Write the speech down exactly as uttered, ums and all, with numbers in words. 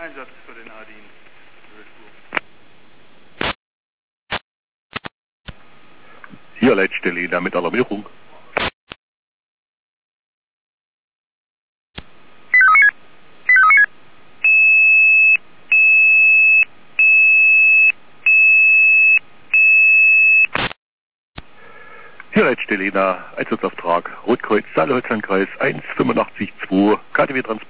Einsatz für den A-Dienst. Hier Leitstelle da mit Alarmierung. Hier Leitstelle da Einsatzauftrag Rotkreuz Saale-Holzlandkreis eins fünf acht zwei K T W Transport.